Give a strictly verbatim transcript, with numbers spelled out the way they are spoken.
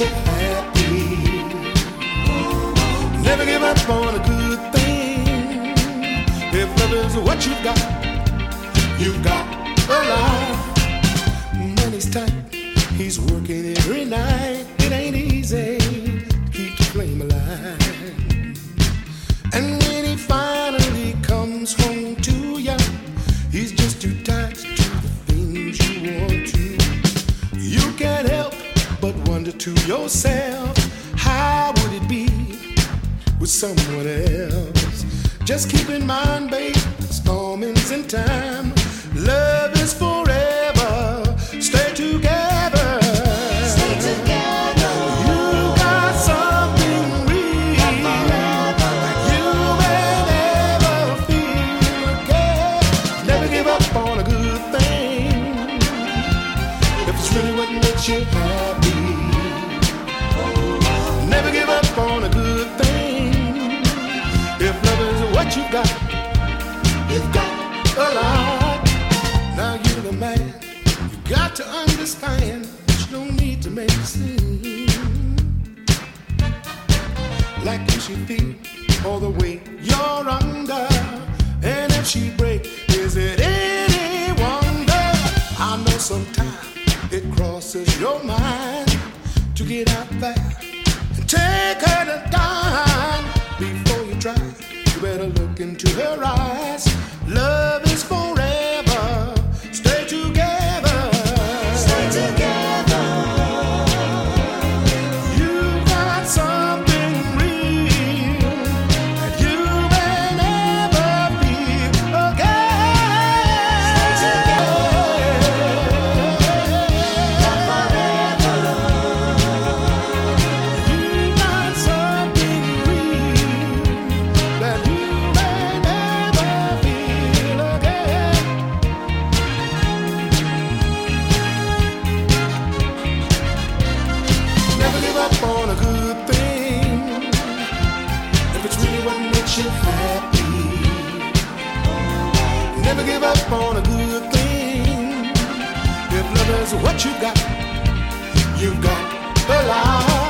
you happy. Never give up on a good thing. If love is what you've got, you've got a lot. Money's tight, he's working every night. It ain't easy to keep the flame alive. And when he finally comes home to you, he's just too tired to do the things you want to. You can't help but wonder to yourself, how would it be with someone else? Just keep in mind, babe, storming's in time. Love is forever. Stay together. Stay together. You got something real that you may never feel again. Never give up on a good thing. If it's really what makes you happy. Never give up on a good thing. If love is what you got, you've got a lot. Now you're the man, you got to understand that you don't need to make a scene. Like you should feel all the weight you're under. And if she break, is it any wonder? I know sometimes it crosses your mind to get out there and take her to dine. Before you try, you better look into her eyes. Love is forever. Stay together. Stay together. You got something real that you may never feel again. Stay together. Forever. You got something real that you may never feel again. Never give up on a good thing. If it's really what makes you happy. Never give up on a good thing. If love is what you got, you've got a lot.